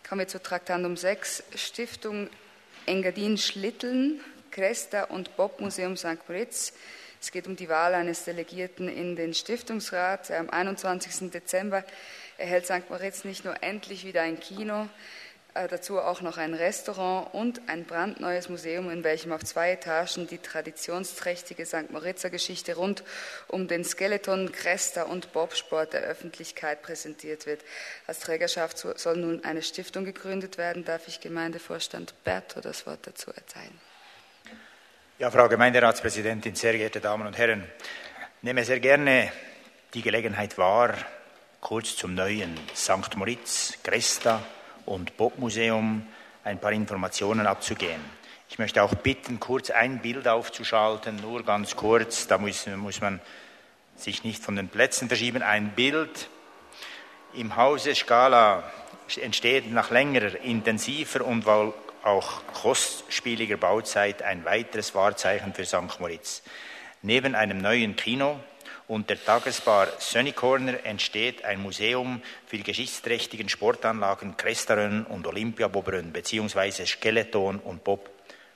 Kommen wir zu Traktandum 6, Stiftung Engadin-Schlitteln, Cresta und Bob-Museum St. Moritz. Es geht um die Wahl eines Delegierten in den Stiftungsrat. Am 21. Dezember erhält St. Moritz nicht nur endlich wieder ein Kino, dazu auch noch ein Restaurant und ein brandneues Museum, in welchem auf 2 Etagen die traditionsträchtige St. Moritzer Geschichte rund um den Skeleton, Cresta und Bobsport der Öffentlichkeit präsentiert wird. Als Trägerschaft soll nun eine Stiftung gegründet werden. Darf ich Gemeindevorstand Berto das Wort dazu erteilen? Ja, Frau Gemeinderatspräsidentin, sehr geehrte Damen und Herren, ich nehme sehr gerne die Gelegenheit wahr, kurz zum neuen St. Moritz, Cresta und Bob-Museum ein paar Informationen abzugeben. Ich möchte auch bitten, kurz ein Bild aufzuschalten, nur ganz kurz, da muss man sich nicht von den Plätzen verschieben. Ein Bild im Hause Scala entsteht nach längerer, intensiver und auch kostspieliger Bauzeit ein weiteres Wahrzeichen für St. Moritz. Neben einem neuen Kino und der Tagesbar Sunny Corner entsteht ein Museum für die geschichtsträchtigen Sportanlagen Crestarön und Olympiabobrön beziehungsweise Skeleton und Bob.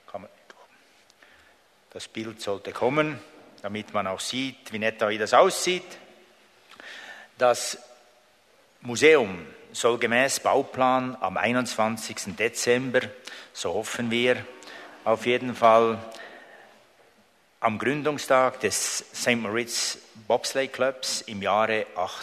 Das Bild sollte kommen, damit man auch sieht, wie das aussieht. Das Museum soll gemäß Bauplan am 21. Dezember, so hoffen wir, auf jeden Fall am Gründungstag des St. Moritz Bobsleigh Clubs im Jahre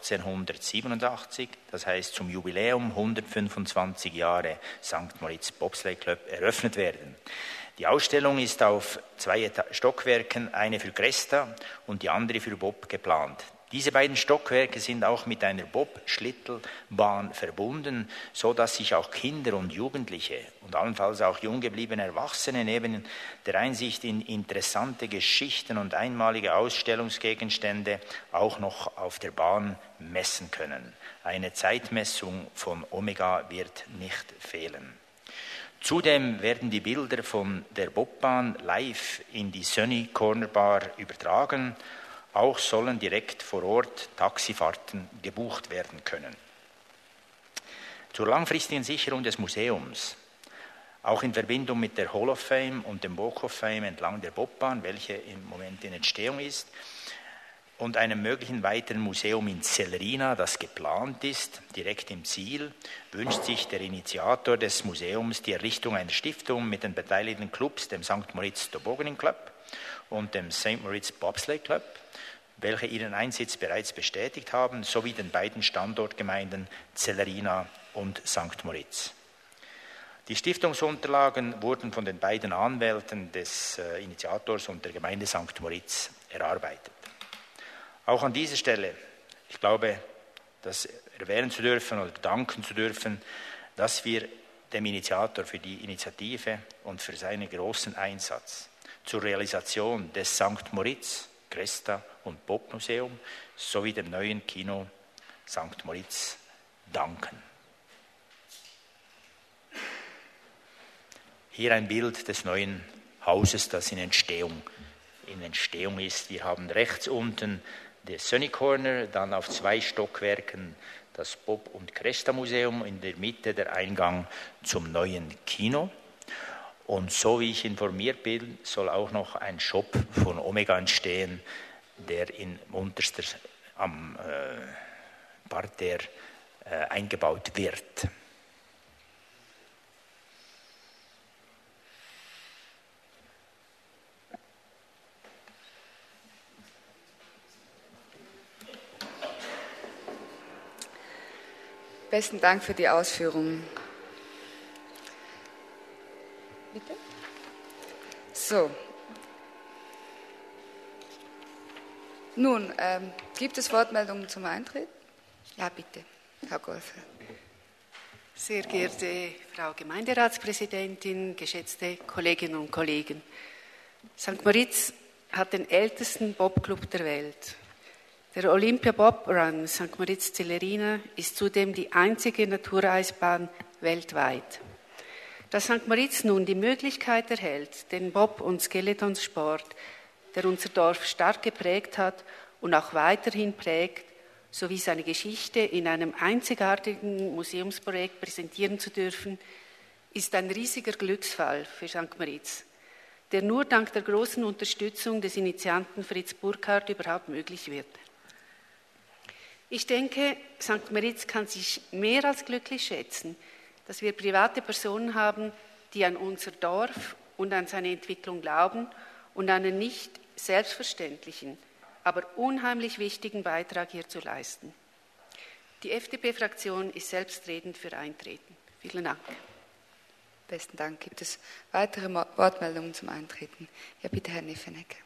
1887, das heißt zum Jubiläum 125 Jahre St. Moritz Bobsleigh Club, eröffnet werden. Die Ausstellung ist auf 2 Stockwerken, eine für Cresta und die andere für Bob geplant. Diese beiden Stockwerke sind auch mit einer Bob-Schlittelbahn verbunden, sodass sich auch Kinder und Jugendliche und allenfalls auch jung gebliebene Erwachsene neben der Einsicht in interessante Geschichten und einmalige Ausstellungsgegenstände auch noch auf der Bahn messen können. Eine Zeitmessung von Omega wird nicht fehlen. Zudem werden die Bilder von der Bobbahn live in die Sunny Corner Bar übertragen. Auch sollen direkt vor Ort Taxifahrten gebucht werden können. Zur langfristigen Sicherung des Museums, auch in Verbindung mit der Hall of Fame und dem Walk of Fame entlang der Bobbahn, welche im Moment in Entstehung ist, und einem möglichen weiteren Museum in Celerina, das geplant ist, direkt im Ziel, wünscht sich der Initiator des Museums die Errichtung einer Stiftung mit den beteiligten Clubs, dem St. Moritz Tobogganing Club und dem St. Moritz Bobsleigh Club, welche ihren Einsitz bereits bestätigt haben, sowie den beiden Standortgemeinden Celerina und St. Moritz. Die Stiftungsunterlagen wurden von den beiden Anwälten des Initiators und der Gemeinde St. Moritz erarbeitet. Auch an dieser Stelle, ich glaube, das erwähnen zu dürfen oder danken zu dürfen, dass wir dem Initiator für die Initiative und für seinen großen Einsatz zur Realisation des St. Moritz, Cresta und Bob Museum sowie dem neuen Kino St. Moritz danken. Hier ein Bild des neuen Hauses, das in Entstehung ist. Wir haben rechts unten das Sunny Corner, dann auf 2 Stockwerken das Bob- und Cresta-Museum, in der Mitte der Eingang zum neuen Kino. Und so wie ich informiert bin, soll auch noch ein Shop von Omega entstehen, der in unterster am Parterre eingebaut wird. Besten Dank für die Ausführungen. Bitte? So. Nun, gibt es Wortmeldungen zum Eintritt? Ja, bitte, Herr Golfer. Sehr geehrte Frau Gemeinderatspräsidentin, geschätzte Kolleginnen und Kollegen. St. Moritz hat den ältesten Bobclub der Welt. Der Olympia Bob Run St. Moritz Celerina ist zudem die einzige Natureisbahn weltweit. Dass St. Moritz nun die Möglichkeit erhält, den Bob- und Skeletonsport, der unser Dorf stark geprägt hat und auch weiterhin prägt, sowie seine Geschichte in einem einzigartigen Museumsprojekt präsentieren zu dürfen, ist ein riesiger Glücksfall für St. Moritz, der nur dank der großen Unterstützung des Initianten Fritz Burkhardt überhaupt möglich wird. Ich denke, St. Moritz kann sich mehr als glücklich schätzen, dass wir private Personen haben, die an unser Dorf und an seine Entwicklung glauben und einen nicht selbstverständlichen, aber unheimlich wichtigen Beitrag hierzu leisten. Die FDP-Fraktion ist selbstredend für Eintreten. Vielen Dank. Besten Dank. Gibt es weitere Wortmeldungen zum Eintreten? Ja, bitte, Herr Nefenegger.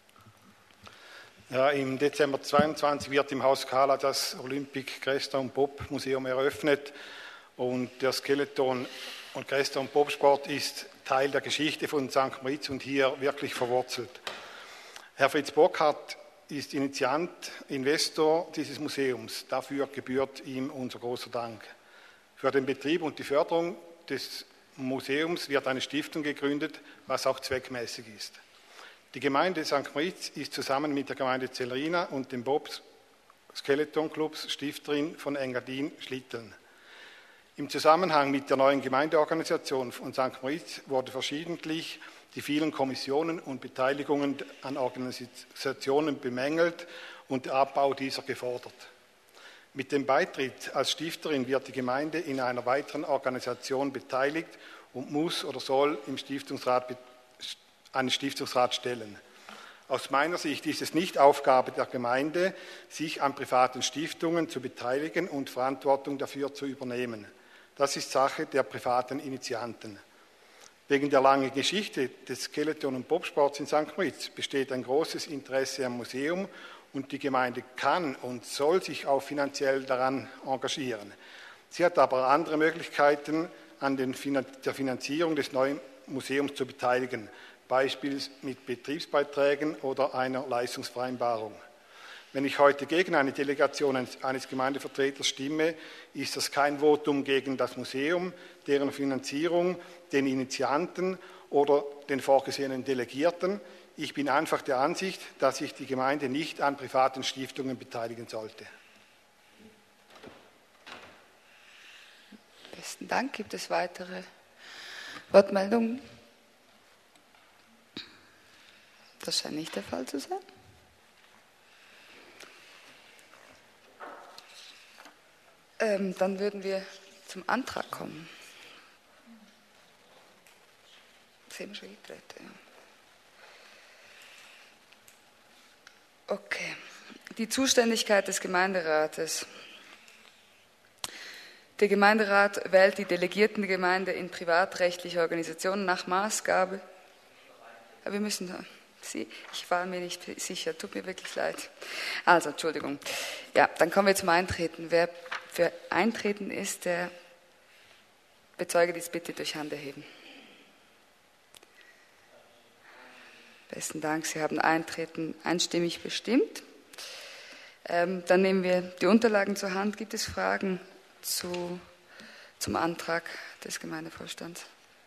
Ja, im Dezember 2022 wird im Haus Kala das Olympic Cresta und Bob Museum eröffnet und der Skeleton- und Cresta- und Bobsport ist Teil der Geschichte von St. Moritz und hier wirklich verwurzelt. Herr Fritz Burkhardt ist Initiant, Investor dieses Museums. Dafür gebührt ihm unser großer Dank. Für den Betrieb und die Förderung des Museums wird eine Stiftung gegründet, was auch zweckmäßig ist. Die Gemeinde St. Moritz ist zusammen mit der Gemeinde Zellerina und dem Bob Skeleton Clubs Stifterin von Engadin-Schlitteln. Im Zusammenhang mit der neuen Gemeindeorganisation von St. Moritz wurde verschiedentlich die vielen Kommissionen und Beteiligungen an Organisationen bemängelt und der Abbau dieser gefordert. Mit dem Beitritt als Stifterin wird die Gemeinde in einer weiteren Organisation beteiligt und muss oder soll im einen Stiftungsrat stellen. Aus meiner Sicht ist es nicht Aufgabe der Gemeinde, sich an privaten Stiftungen zu beteiligen und Verantwortung dafür zu übernehmen. Das ist Sache der privaten Initianten. Wegen der langen Geschichte des Skeleton- und Bobsports in St. Moritz besteht ein großes Interesse am Museum und die Gemeinde kann und soll sich auch finanziell daran engagieren. Sie hat aber andere Möglichkeiten, an der Finanzierung des neuen Museums zu beteiligen, beispielsweise mit Betriebsbeiträgen oder einer Leistungsvereinbarung. Wenn ich heute gegen eine Delegation eines Gemeindevertreters stimme, ist das kein Votum gegen das Museum, deren Finanzierung, den Initianten oder den vorgesehenen Delegierten. Ich bin einfach der Ansicht, dass sich die Gemeinde nicht an privaten Stiftungen beteiligen sollte. Besten Dank. Gibt es weitere Wortmeldungen? Das scheint nicht der Fall zu sein. Dann würden wir zum Antrag kommen. Sind wir schon eingetreten? Okay. Die Zuständigkeit des Gemeinderates. Der Gemeinderat wählt die delegierten Gemeinde in privatrechtliche Organisationen nach Maßgabe. Aber wir müssen... Ich war mir nicht sicher, tut mir wirklich leid. Also, Entschuldigung. Ja, dann kommen wir zum Eintreten. Wer für Eintreten ist, der bezeuge dies bitte durch Hand erheben. Besten Dank, Sie haben Eintreten einstimmig bestimmt. Dann nehmen wir die Unterlagen zur Hand. Gibt es Fragen zum Antrag des Gemeindevorstands?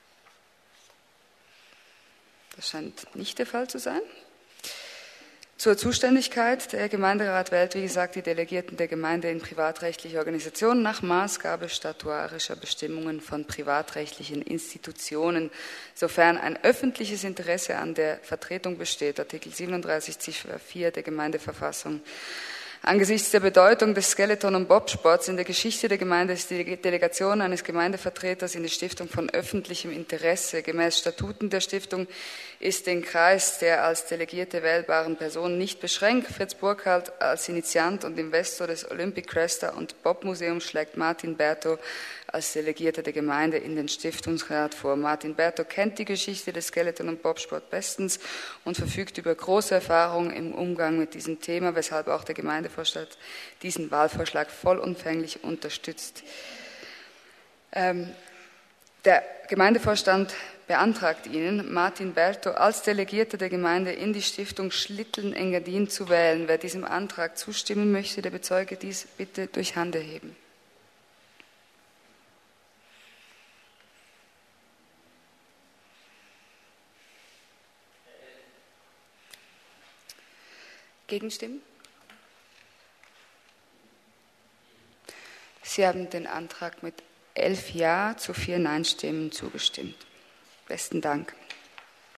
Das scheint nicht der Fall zu sein. Zur Zuständigkeit. Der Gemeinderat wählt, wie gesagt, die Delegierten der Gemeinde in privatrechtliche Organisationen nach Maßgabe statuarischer Bestimmungen von privatrechtlichen Institutionen, sofern ein öffentliches Interesse an der Vertretung besteht. Artikel 37 Ziffer 4 der Gemeindeverfassung. Angesichts der Bedeutung des Skeleton- und Bobsports in der Geschichte der Gemeinde ist die Delegation eines Gemeindevertreters in die Stiftung von öffentlichem Interesse. Gemäß Statuten der Stiftung ist den Kreis der als delegierte wählbaren Personen nicht beschränkt. Fritz Burkhardt als Initiant und Investor des Olympic Cresta und Bob Museums schlägt Martin Berto als Delegierter der Gemeinde in den Stiftungsrat vor. Martin Berto kennt die Geschichte des Skeleton- und Bobsport bestens und verfügt über große Erfahrung im Umgang mit diesem Thema, weshalb auch der Gemeindevorstand diesen Wahlvorschlag vollumfänglich unterstützt. Der Gemeindevorstand beantragt Ihnen, Martin Berto als Delegierter der Gemeinde in die Stiftung Schlitteln-Engadin zu wählen. Wer diesem Antrag zustimmen möchte, der bezeuge dies bitte durch Hand erheben. Gegenstimmen? Sie haben den Antrag mit 11 Ja zu 4 Nein-Stimmen zugestimmt. Besten Dank.